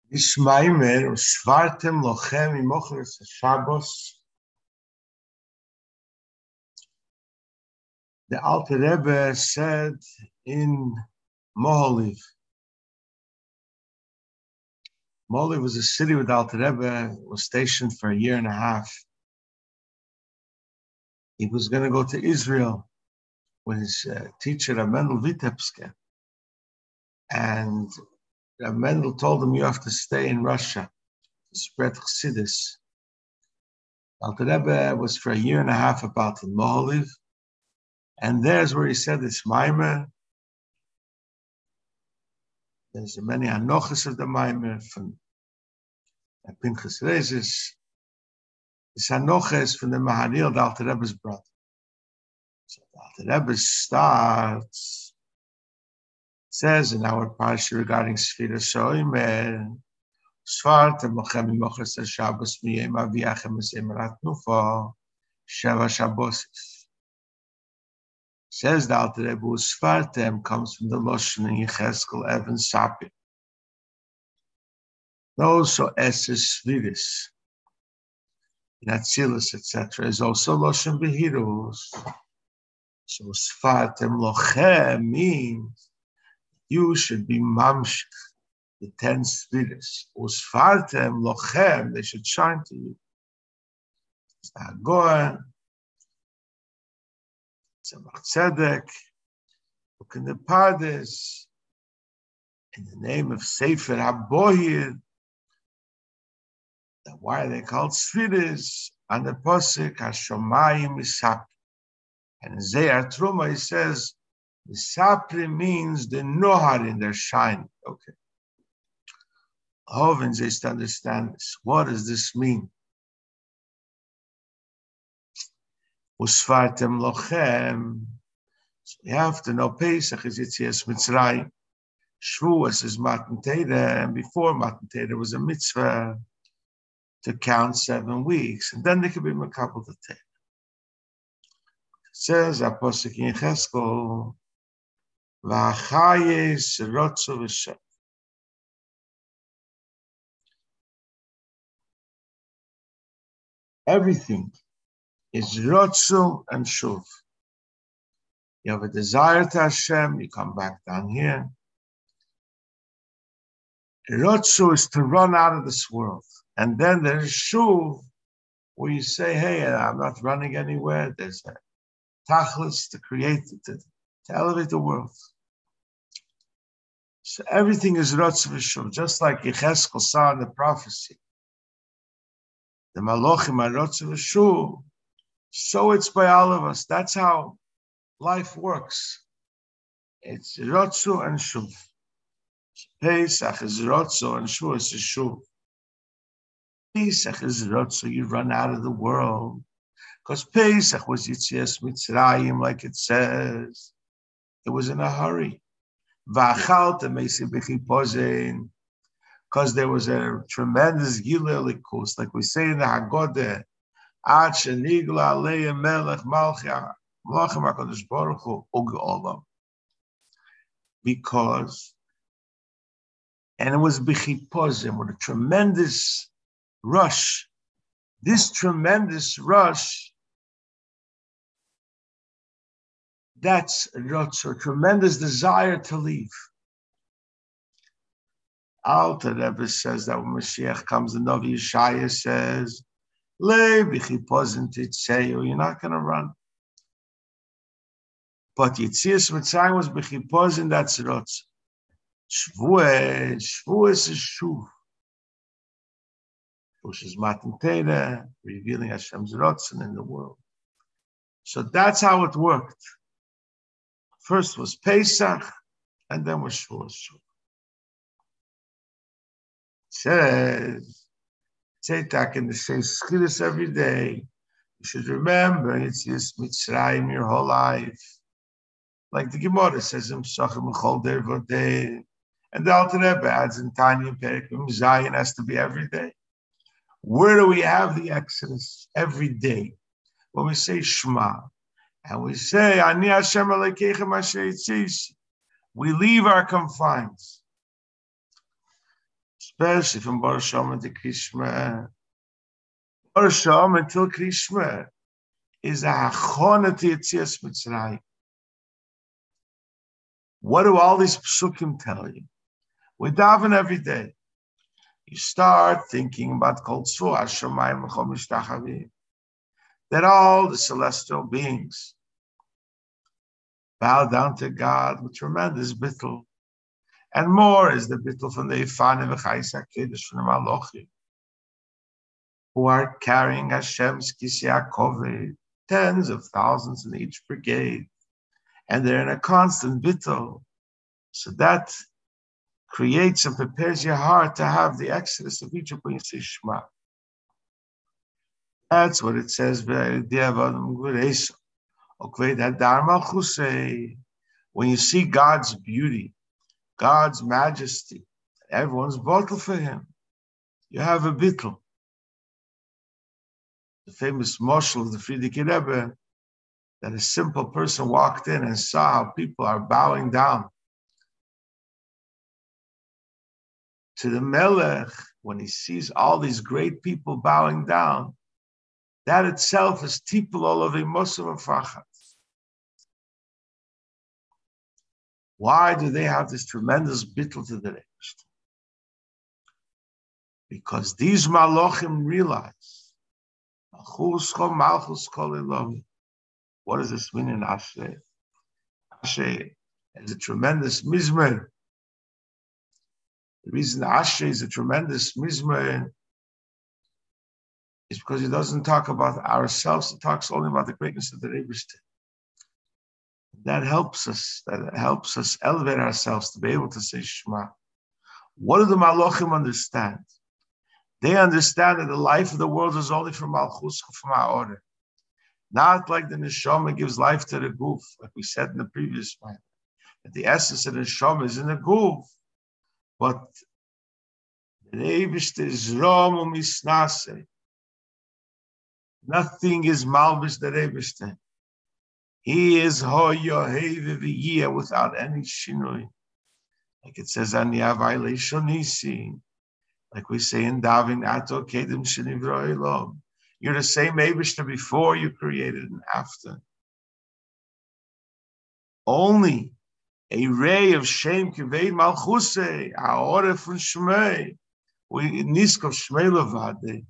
Ishmaimer Svartem Lochem Imochris Shabbos. The Alter Rebbe said in Moholiv. Moholiv was a city where the Alter Rebbe was stationed for a year and a half. He was going to go to Israel with his teacher, Rav Mendel Vitebske. And Rav Mendel told him, you have to stay in Russia to spread Chassidus. Alter Rebbe was for a year and a half about in Moholiv. And there's where he said this Maimer. There's many anochas of the Maimer from Pinchas Rezes. This anocha is from the Maharil, the Alter Rebbe's brother. So the Alter Rebbe starts, says in our parsha regarding Sfira Shoimer, Svartem Lochem Imochas Shabbos Miyem Aviachem Esemerat Nufa Sheva Shabbosis. Says the Alter Rebbe, Svartem comes from the Loshen in Yecheskel Evan Sapir. Also Eses Sfiris in Atzilus, etc. is also Loshen Behirus. So Svartem Lochem means you should be mamshich, the 10 spirits. Usfartem lochem, they should shine to you. It's the Hagoah, Tzemach Tzedek, look in the Pardes, in the name of Sefer HaBohir. Why are they called spirits? And the Posik HaShomayim Misap. And in Zeyar Truma he says, the Sapri means the Nohar in their shine. Okay. Hovens is to understand this. What does this mean? Usfartem lochem. So you have to know Pesach is Yitzias Mitzrayim. Shavuos is Matan Torah, and before Matan Torah was a mitzvah to count 7 weeks, and then they could be Makabel the Torah. It says Apostle in Cheskel. Everything is Rotzu and Shuv. You have a desire to Hashem, you come back down here. Rotzu is to run out of this world. And then there's Shuv, where you say, hey, I'm not running anywhere. There's a Tachlis to create, to elevate the world. So everything is Rotz v'Shuv, just like Yecheskel saw in the prophecy. The Malochim are Rotz v'Shuv. So it's by all of us. That's how life works. It's Rotzu and Shuv. Pesach is Rotzu and Shuv is Shuv. Pesach is Rotzu, you run out of the world. Because Pesach was Yitzias Mitzrayim, like it says. It was in a hurry. Because there was a tremendous Gilelikus, like we say in the Haggadah, because, and it was Bechipozim, with a tremendous rush. This tremendous rush, that's a tremendous desire to leave. Alter Rebbe says that when Mashiach comes, the Novi Yeshaya says, you're not going to run. But Yitzias Mitzrayim was Bechipozin, that's Rotz. Shavuos is Shuv. Which is Matan Torah, revealing Hashem's Rotzen in the world. So that's how it worked. First was Pesach, and then was Shavuos. It says, Tzeitak in the says Chidus every day. You should remember it's Yitzias Mitzrayim your whole life. Like the Gemara says, and the Alter Rebbe adds in Tanya Perikim, Zion has to be every day. Where do we have the Exodus? Every day. When we say Shema, and we say, Ani Hashem Elokeichem Asher Yitzisi, we leave our confines. especially from Bar Shama to Krishma. Bar Shama until Krishma is a hachona to Yetzias Mitzrayim. What do all these psukim tell you? We daven every day. You start thinking about Kol Tzur Hashemayim L'chol Mishtachavim, that all the celestial beings bow down to God with tremendous bittul. And more is the bittul from the Ifanim v'Chayis HaKedesh from the Malochim, who are carrying Hashem's Kisei HaKoved, tens of thousands in each brigade, and they're in a constant bittul. So that creates and prepares your heart to have the exodus of Egypt when you say Shema. That's what it says. When you see God's beauty, God's majesty, everyone's bottle for Him, you have a bittul. The famous moshel of the Frierdiker Rebbe, that a simple person walked in and saw how people are bowing down to the Melech. When he sees all these great people bowing down, that itself is tipul olav emosav afachat. Why do they have this tremendous bittul to the Rebbe? Because these malochim realize, malchus kol elohim. What does this mean in Ashrei? Ashrei is a tremendous mizmer. The reason Ashrei is a tremendous mizmer is because he doesn't talk about ourselves, he talks only about the greatness of the Rebbe. That helps us elevate ourselves to be able to say Shema. What do the Malochim understand? They understand that the life of the world is only from Malchus, from our order. Not like the Neshama gives life to the Guf, like we said in the previous one. That the essence of the Neshama is in the Guf. But the Rebbe is Rom u'misnase. Nothing is malbish the Rebbe. He is hoyoheve v'yiyah without any shinui. Like it says, Ani avai leishonisi. Like we say in Davin, Ato kedim shenivro elom. You're the same Eibishter before you created and after. Only a ray of Shem Kived Malchusei, Aore von Shmei, we Niskov Shmei Levade.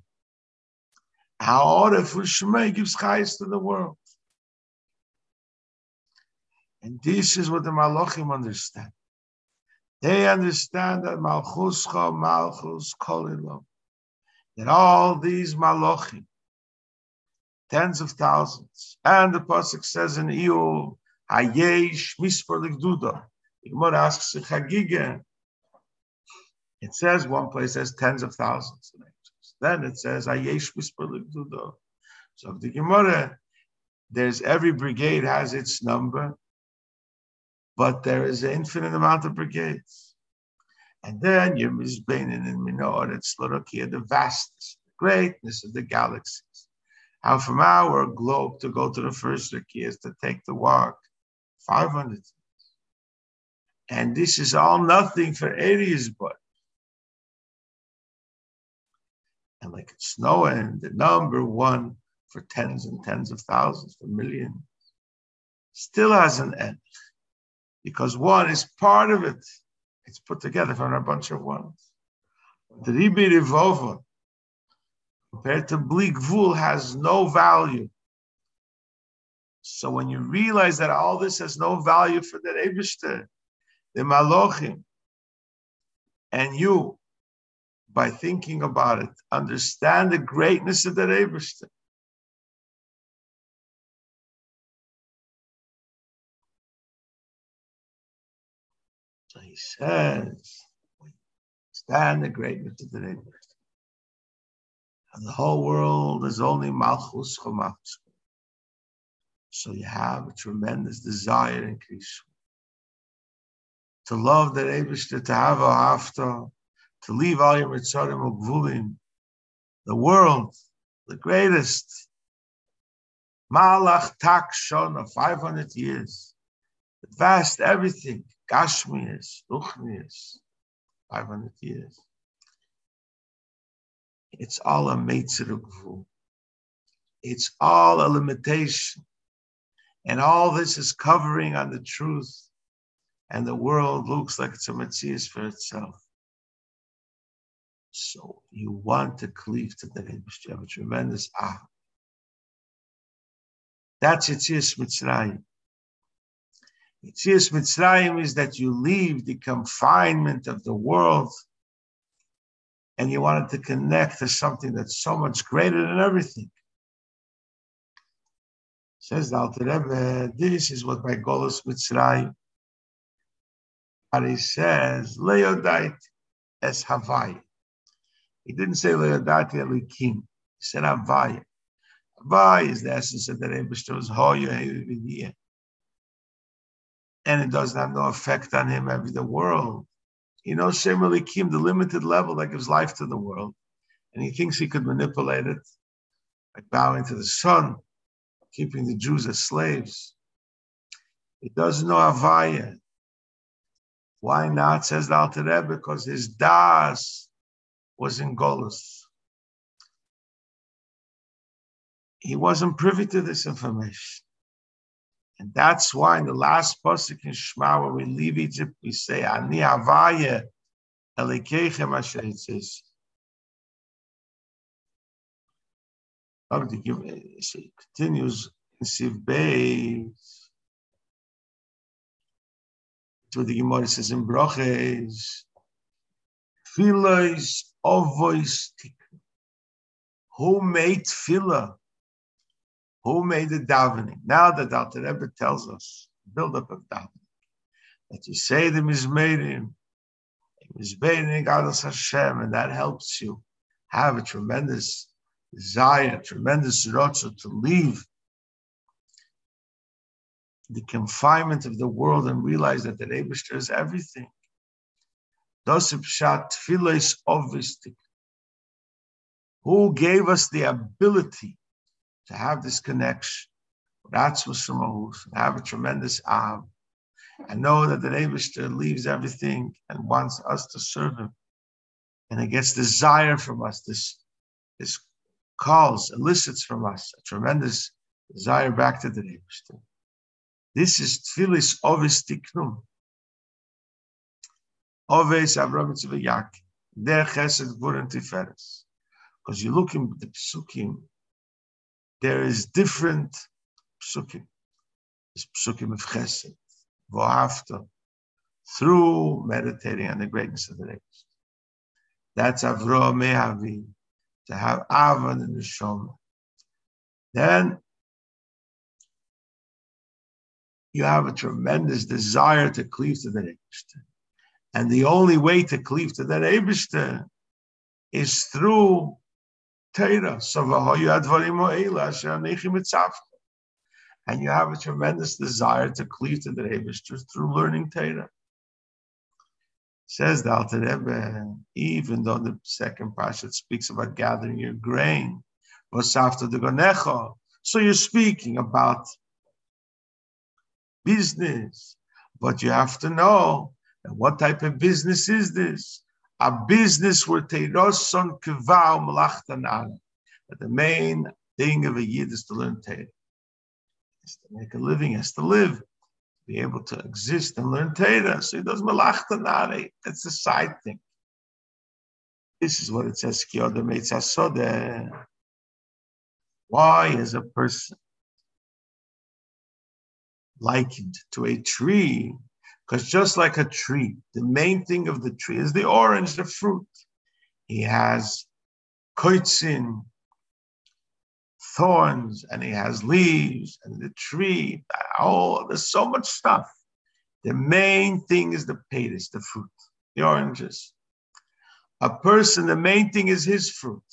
Aore von Shmei gives chayes to the world. And this is what the Malochim understand. They understand that Malchuscha, Malchus, Kolilom, that all these Malochim, tens of thousands, and the pasuk says in Iyov, Hayesh Mispar Ligduda. The Gemara asks in Chagiga. It says one place says tens of thousands of angels. Then it says Hayesh Mispar Ligduda. So the Gemara, there's every brigade has its number, but there is an infinite amount of brigades. And then you're Mizbeinin and Minor, it's Lorokia, the vastness, the greatness of the galaxies. How from our globe to go to the first Rakia is to take the walk 500 years. And this is all nothing for Aries, but. And like it's snowing, the number one for tens and tens of thousands, for millions, still has an end. Because one is part of it. It's put together from a bunch of ones. The Ribi Rivova, compared to Bli Gvul, has no value. So when you realize that all this has no value for the Eibishter, the Malochim, and you, by thinking about it, understand the greatness of the Eibishter. So he says, understand the greatness of the Eibishter. And the whole world is only Malchus Chomalchus. So you have a tremendous desire in Krishna to love the Eibishter, to have a hafta, to leave all your mitzarim ugvulim, the world, the greatest Malach Tak Shona, 500 years, the vast everything, Gashmias, Ruchnias, 500 years. It's all a meitzirugvu. It's all a limitation. And all this is covering on the truth. And the world looks like it's a metzias for itself. So you want to cleave to the Rebbe. You have a tremendous That's Yetzias Mitzrayim. Yetzias Mitzrayim is that you leave the confinement of the world and you wanted to connect to something that's so much greater than everything. Says the Alter Rebbe, this is what by Golus Mitzrayim. And he says, Leodait es Havai. He didn't say Leodait Elikim. He said Havai. Havai is the essence of the Rebbe's Hoya. And it doesn't have no effect on him every the world. He knows Shem Elikim, the limited level that gives life to the world. And he thinks he could manipulate it, like bowing to the sun, keeping the Jews as slaves. He doesn't know Havaya. Why not, says the Alter Rebbe? Because his das was in Golus. He wasn't privy to this information. And that's why in the last pasuk in Shema, when we leave Egypt, we say, Ani Havaya Elokeichem Asher Yitzis. It continues in Siv Beis. To the Gemara says in Broches, Tfilos Ovois Tiknu. Who made tefillah? Who made the davening? Now that Alter Rebbe tells us, build up of davening, that you say the Mizmeirim, Gados Hashem, and that helps you have a tremendous desire, tremendous rotza to leave the confinement of the world and realize that the Eibishter is everything. Who gave us the ability to have this connection? That's what Shemahus, have a tremendous Av, and know that the Eibishter leaves everything and wants us to serve him. And it gets desire from us, this calls, elicits from us a tremendous desire back to the Eibishter. This is Tfilis Ovis Tiknum. Ovis Avraham Tzvi Yaakov. Der Chesed Gvur Tiferes. Because you look in the Psukim, there is different Psukim. There's Psukim of Chesed, Vohavta, through meditating on the greatness of the Eibishter. That's Avraham Mehavi, to have Avan in the Neshama. Then you have a tremendous desire to cleave to the Eibishter. And the only way to cleave to that Eibishter is through Torah. And you have a tremendous desire to cleave to the Eibishter through learning Torah. Says the Alter Rebbe, even though the second parsha speaks about gathering your grain, so you're speaking about business, but you have to know that what type of business is this? A business where Teiroson Kivau Malachtanana. But the main thing of a Yid is to learn Torah. Is to make a living, has to live, be able to exist and learn Torah. So he does Malachtanana. That's a side thing. This is what it says. Why is a person likened to a tree? Because just like a tree, the main thing of the tree is the orange, the fruit. He has koitzin, thorns, and he has leaves, and the tree, there's so much stuff. The main thing is the peiris, the fruit, the oranges. A person, the main thing is his fruit.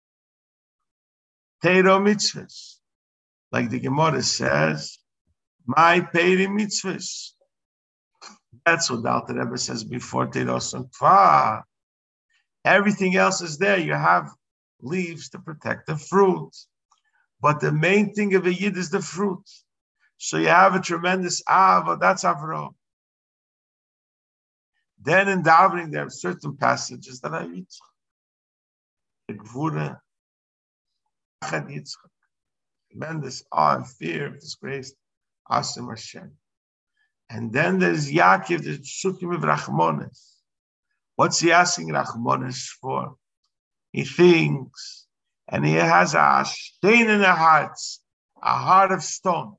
Teiro mitzvahs. Like the Gemara says, my peiri mitzvahs. That's what the Alter Rebbe says before Teiros Kva. Everything else is there. You have leaves to protect the fruit. But the main thing of a Yid is the fruit. So you have a tremendous Ava, that's Avraham. Then in davening, there are certain passages that are Yitzchak. the Gvura, Achad Yitzchak. Tremendous awe and fear of this grace, Asim Hashem. And then there's Yaakov, the Psukim of Rachmones. What's he asking Rachmones for? He thinks, and he has a stain in the heart of stone.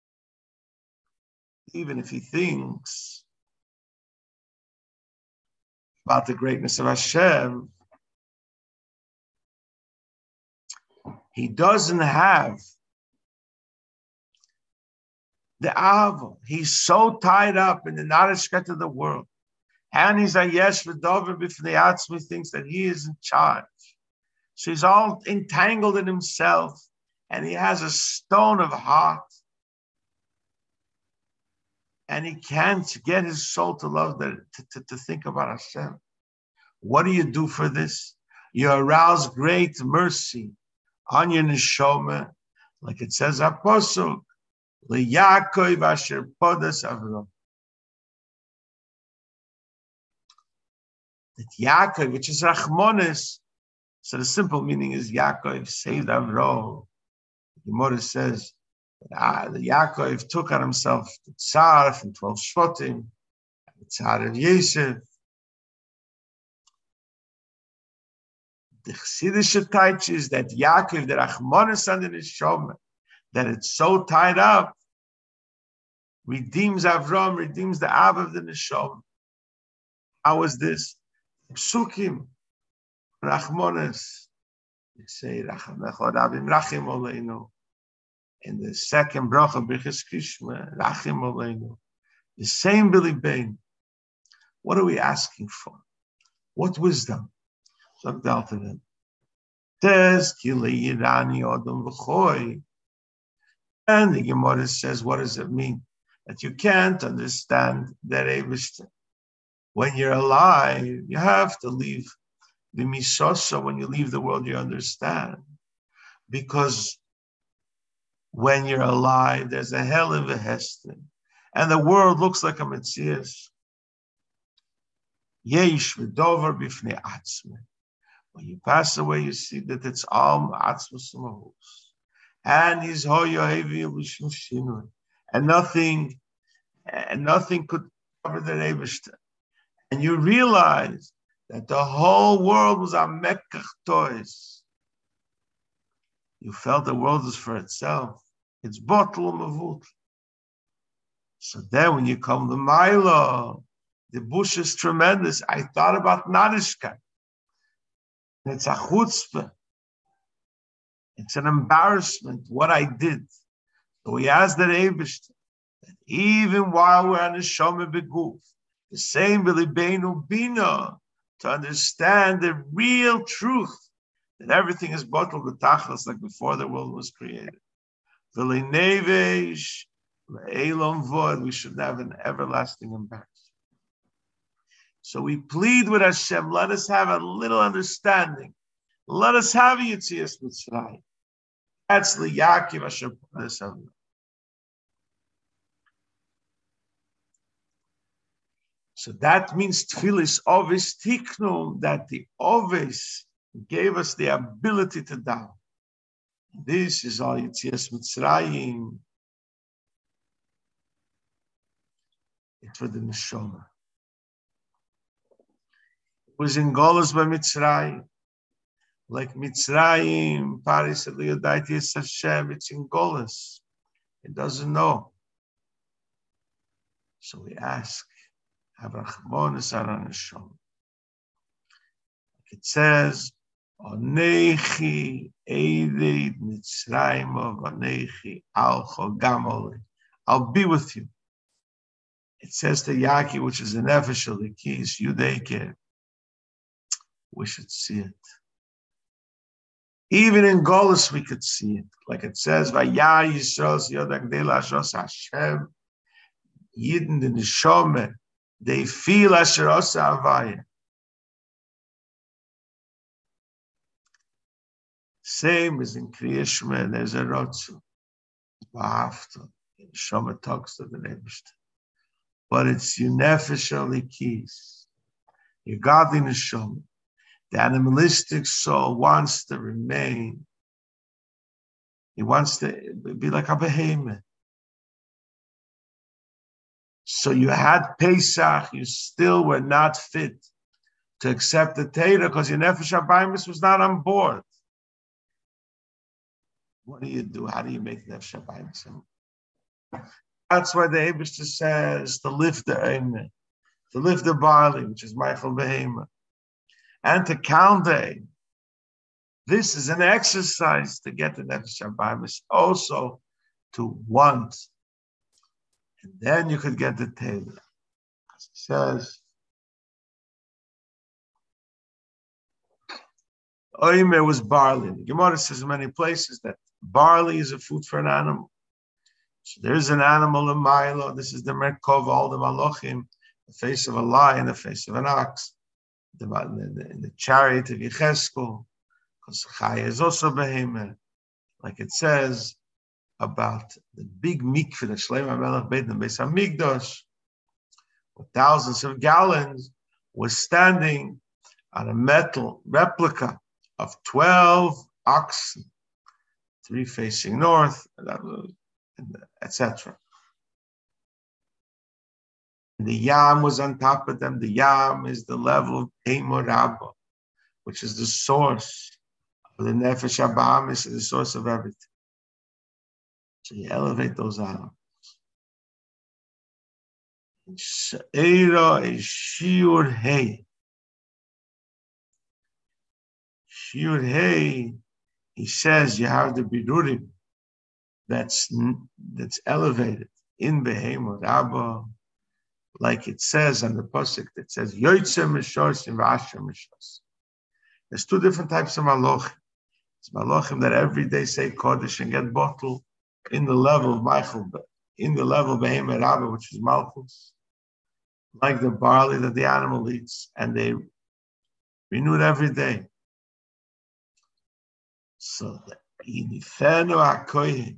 Even if he thinks about the greatness of Hashem, he doesn't have the Ava. He's so tied up in the Narishket of the world. And he's a Yesh V'Dover B'fnei Atzmi, thinks that he is in charge. So he's all entangled in himself, and he has a stone of heart. And he can't get his soul to love, to think about Hashem. What do you do for this? You arouse great mercy on your neshama, like it says, Apostle, LeYaakov asher podas Avram. That Yaakov, which is Rachmones, so the simple meaning is Yaakov saved Avram. The Gemara says that Yaakov took on himself the Tsar from 12 Shvatim, the Tsar of Yosef. The Chassidische teach is that Yaakov, the Rachmones and the Neshama, that it's so tied up, redeems Avram, redeems the Av of the Neshama. How is this? Psukim, Rachmones. You say, Racham Aleinu. In the second bracha, Birchas Kishma, Rachim Aleinu. The same Billy Bain. What are we asking for? What wisdom? Look down to them. And the Gemara says, what does it mean? That you can't understand that Eibishter. When you're alive, you have to leave the misosa. When you leave the world, you understand. Because when you're alive, there's a hell of a heston. And the world looks like a metzias. Yesh v'dover b'fnei atzmei. When you pass away, you see that it's all atzmus mahus. And he's hoyo hevi l'shim shinui. And nothing could cover the Eibishter. And you realize that the whole world was a mekach toys. You felt the world is for itself. It's bottle mavut. So then when you come to Milo, the bush is tremendous. I thought about Narishkeit. It's a chutzpah. It's an embarrassment what I did. So we asked the Eibishter that even while we're on the Neshama Beguf, the same B'libeinu Bina, to understand the real truth that everything is bottled with tachlis like before the world was created. V'leinevesh le'elam vod, we should have an everlasting embarrassment. So we plead with Hashem, let us have a little understanding. Let us have a Yitzias Mitzrayim. That's LeYaakov asher podas Avram. So that means Tfilis Ovis Tiknum, that the Ovis gave us the ability to daven. This is all Yitzias Mitzrayim. It's for the Neshama. It was in Golos by Mitzrayim. Like Mitzrayim, Paris at Leodaiti Hashem, it's in Golos. It doesn't know. So we ask, have Rachmones aran Neshama. It says, Onechi Eidid Mitzrayim of Onechi Alcho Gamole. I'll be with you. It says to Yaki, which is the Nefesh of the keys, Yudeke. We should see it. Even in Golus, we could see it. Like it says, Vayar Yisrael Yodak De Lashos Hashem, Yidden the Neshama, they feel Asher Osa Avaya. Same as in Kriyashma, there's a Rotzu. Vahafta. Neshama talks to the Neibishter. But it's your Nefesh Alikis, your godly Neshama. The animalistic soul wants to remain. He wants to be like a behemoth. So you had Pesach, you still were not fit to accept the Torah because your Nefesh HaBahamis was not on board. What do you do? How do you make Nefesh HaBahamis? That's why the Eibishter says to lift the Eimer, to lift the barley, which is Michael Behemoth, and to count the Eimer. This is an exercise to get the Nefesh HaBahamis, also to want. And then you could get the Torah. Because he says, Oimer was barley. The Gemara says in many places that barley is a food for an animal. So there's an animal in Milo. This is the Merkova, all the Malachim, the face of a lion, the face of an ox, in the chariot of Yecheskel, because Chaya is also behemoth, like it says about the big mikveh that Shlomo HaMelech made in the Beis HaMikdash, with thousands of gallons, was standing on a metal replica of 12 oxen, 3 facing north, etc. The Yam was on top of them. The Yam is the level of Eimor Rabba, which is the source of the Nefesh HaBahamis, the source of everything. So you elevate those animals. She'era is Shiur Hei. Shiur Hei, he says you have the Birurim that's elevated in Behemoth Rabba, like it says on the pasuk that says Yoitze Mishos and Rasha Mishos. There's 2 different types of malachim. It's malachim that every day say Kodesh and get bottled in the level of Michael, in the level of Behemoth Rabba, which is Malchus, like the barley that the animal eats, and they renew it every day. So the Inifenu HaKoyin,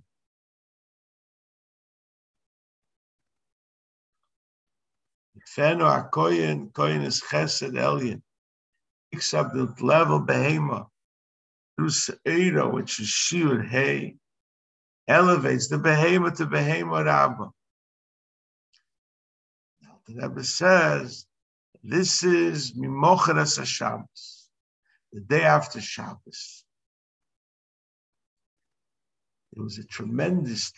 Koyin is Chesed Elyon. Picks up the level Behemoth through Seira, which is Shiur Hei, elevates the Behemoth to Behemoth Rabba. Now the Rebbe says this is Mimocheres HaShabbos, the day after Shabbos. There was a tremendous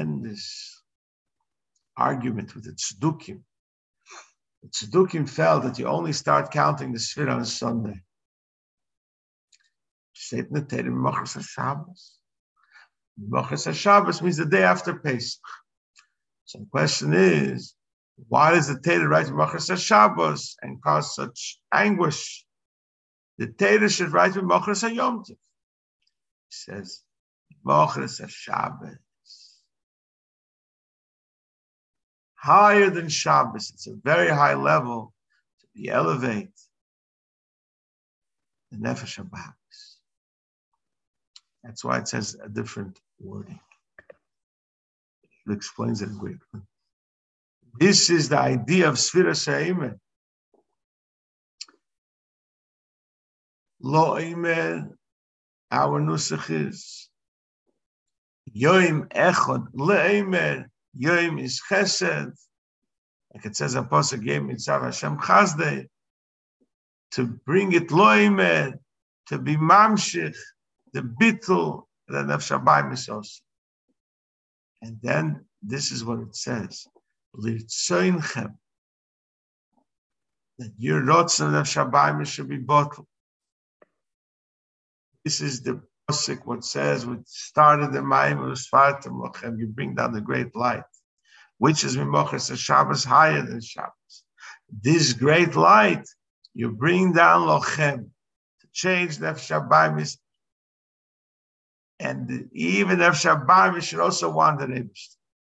argument with the Tzdukim. The Tzdukim felt that you only start counting the Sfira on Sunday. Mimocheres HaShabbos means the day after Pesach. So the question is, why does the Torah write Mimocheres HaShabbos and cause such anguish? The Torah should write Mimocheres HaYom Tov. He says, Mimocheres HaShabbos. Higher than Shabbos. It's a very high level to be elevate the Nefesh HaBahamis. That's why it says a different wording. It explains it greatly. This is the idea of Sfiras HaEimer. Lo Eimer, our nusach is Yoim Echad LeEimer. Yom is Chesed, like it says, Apostle gave Mitzav Hashem Chazdei, to bring it Loimer, to be Mamshich, the Bittul, the Nefesh HaBahamis also. And then this is what it says: Litzeinchem, that your Rotzen Nefesh HaBahamis should be bottled. This is the what says, which started the Mayim of Svartim Lochem, you bring down the great light, which is Mimocheres HaShabbos, higher than Shabbos. This great light, you bring down Lochem to change Nefesh HaBahamis, and even Nefesh HaBahamis should also want the Rebbe.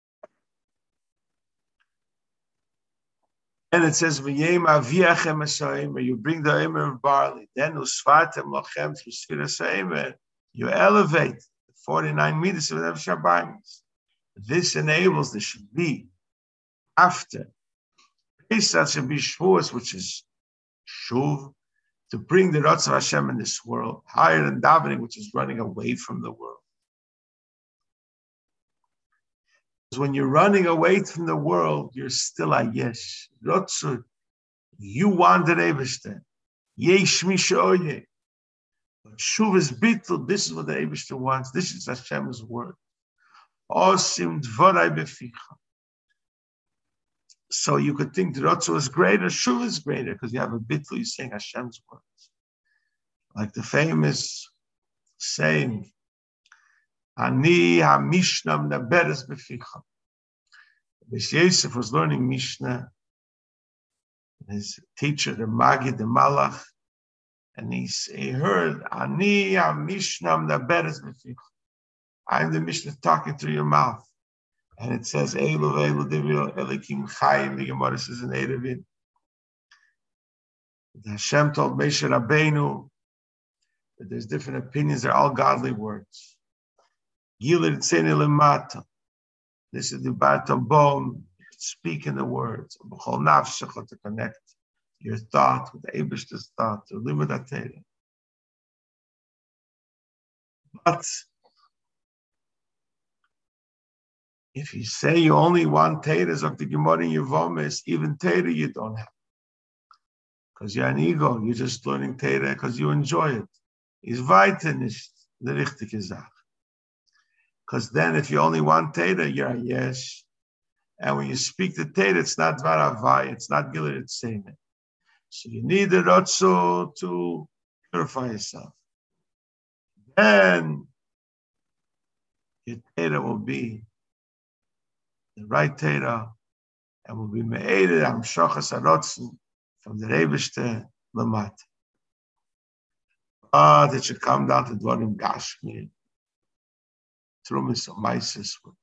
And it says, "V'yem aviachem esoimer." You bring the Eimer of barley. Then usvartem lochem through Sfiras HaEimer. You elevate the 49 meters of Nefesh HaBahamis. This enables the Shvi after Pesach should be Shavuos, which is Shuv, to bring the Ratz of Hashem in this world, higher than davening, which is running away from the world. Because when you're running away from the world, you're still a yesh. Ratzu, you want the Eibishter. Yesh mishoye. But Shuv is bittul, this is what the Eibishter wants. This is Hashem's word. Osim dvarai beficha. So you could think the Ratzu is greater, Shuv is greater, because you have a bittul, you're saying Hashem's words. Like the famous saying, Ani ha-mishnam naberes beficha. Beis Yosef was learning Mishnah, his teacher, the Magid, the Malach, and he heard, Ani ha-mishnam naberes beficha. I'm the Mishnah talking through your mouth. And it says, Eilu v'eilu divir elikim chayim, the Gemara says in Erevin. Hashem told Moshe Rabbeinu that there's different opinions, they're all godly words. Gilad tzeni lemata. This is the batam bone, speak in the words. B'chol nafshecha, to connect your thought with the Eibishter's thought, to live with that Torah. But if you say you only want Torahs of the Gemara in your Vomis, even Torah you don't have. Because you're an ego, you're just learning Torah because you enjoy it. Is weiter nicht the richtige Sache. Because then if you only want Torah, you're a yesh. And when you speak the Torah, it's not varavai, it's not Gilad Tzeni. So you need the Ratzu to purify yourself. Then your Torah will be the right Torah, and will be me'eded am shachas harotzen from the Eibishter Lamat. That should come down to Dvarim Gashmi, Trumas of Maisis with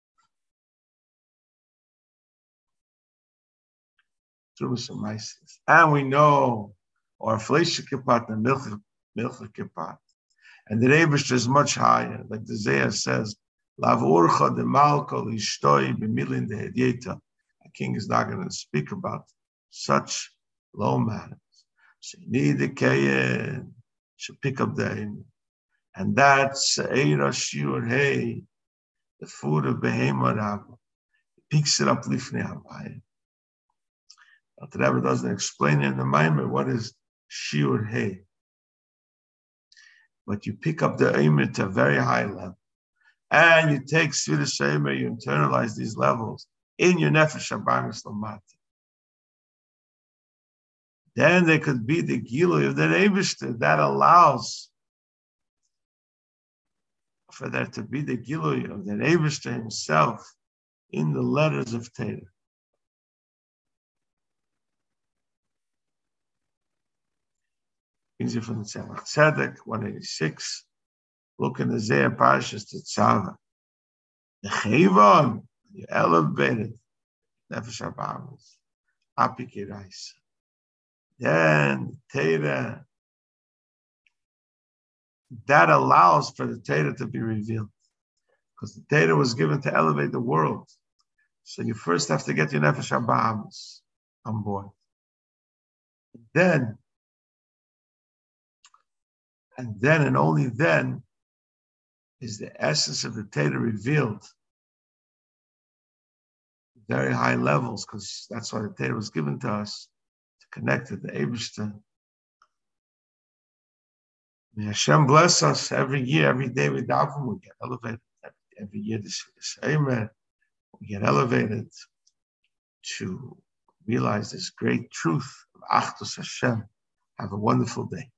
Trumas of Maisis. And we know our Fleisha Kippat and Milcha Kippat. And the Eibishter is much higher, like the Zayah says, Lav urcha de malko lishtoi b'milin de hedieta. A king is not going to speak about such low matters. So you need the kayin, should pick up the aim. And that's Eira Shiur Hey, the food of Behemah Rabba. He picks it up lifnei Havaya. But the Rebbe doesn't explain in the Maimer what is Shiur Hey. But you pick up the aim at a very high level. And you take Svidus Eimer, you internalize these levels in your Nefesh Abamis Lamata. Then there could be the Gilui of the Eibishter that allows for there to be the Gilui of the Eibishter himself in the letters of Torah. Brings you from the Tzemach Tzedek, 186. Look in the Zayah Parshas Tetzaveh. The Chayvon, you elevated Nefesh Abamis, Apikiraisa. Then Torah, that allows for the Torah to be revealed. Because the Torah was given to elevate the world. So you first have to get your Nefesh Abamis on board. Then and only then is the essence of the Torah revealed. Very high levels, because that's why the Torah was given to us, to connect to the Eibishter. May Hashem bless us every year, every day we daven, we get elevated. Every year this Eimer, we get elevated to realize this great truth of Achdus Hashem. Have a wonderful day.